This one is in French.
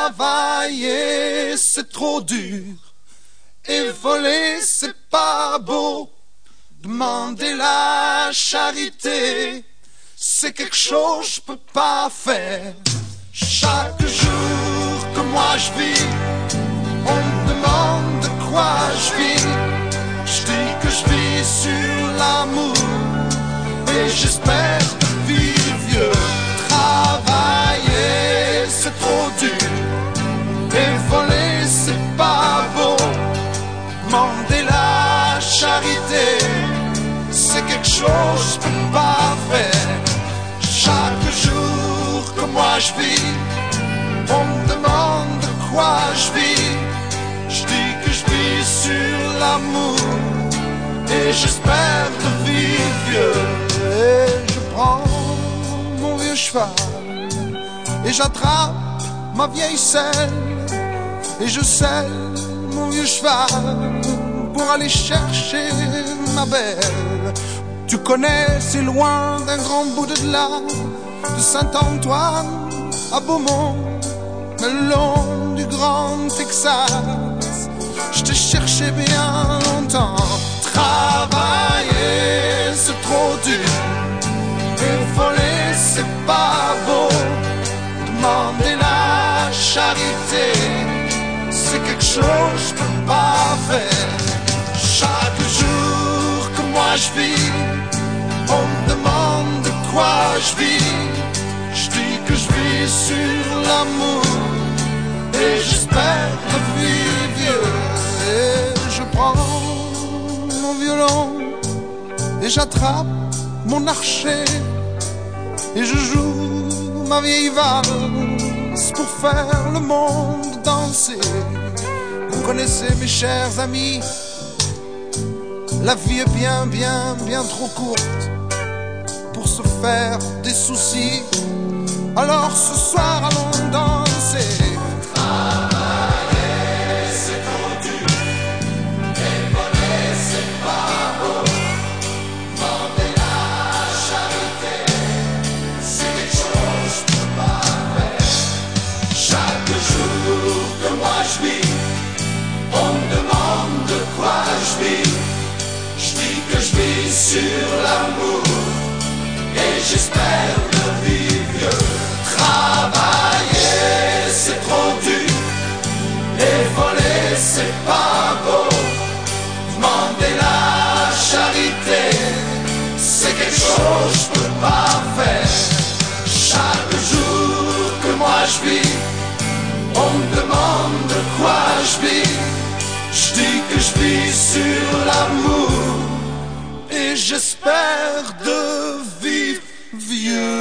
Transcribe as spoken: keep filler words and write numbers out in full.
Travailler c'est trop dur et voler c'est pas beau. Demander la charité c'est quelque chose que je peux pas faire. Chaque jour que moi je vis, on me demande de quoi je vis. Je dis que je vis sur l'amour et j'espère vivre vieux. Travailler c'est trop dur et voler c'est pas beau. Demander la charité c'est quelque chose que je peux pas faire. Chaque jour que moi je vis, on me demande de quoi je vis. Je dis que je vis sur l'amour et j'espère de vivre vieux. Et je prends mon vieux cheval et j'attrape ma vieille selle et je selle mon vieux cheval pour aller chercher ma belle. Tu connais, c'est loin d'un grand bout de là, de Saint-Antoine à Beaumont, le long du grand Texas. Je te cherchais bien longtemps. Travailler c'est trop dur et voler c'est pas beau. Demander la charité c'est quelque chose que je peux pas faire. Chaque jour que moi je vis, on me demande de quoi je vis. Je dis que je vis sur l'amour et j'espère de vivre vieux. Et je prends mon violon et j'attrape mon archer et je joue ma vieille valse pour faire le monde danser. Vous connaissez mes chers amis, la vie est bien, bien, bien trop courte pour se faire des soucis. Alors ce soir allons danser. Travailler c'est trop dur et voler c'est pas beau. Demander la charité c'est quelque chose que je peux pas faire. Chaque jour que moi je vis, on me demande de quoi je vis. Je dis que je vis sur l'amour et j'espère de vivre vieux. Travailler c'est trop dur et voler c'est pas beau. Demander la charité c'est quelque chose que je peux pas faire. Chaque jour que moi je vis, on me demande de quoi je vis. Je dis que je vis sur l'amour et j'espère de vivre vieux.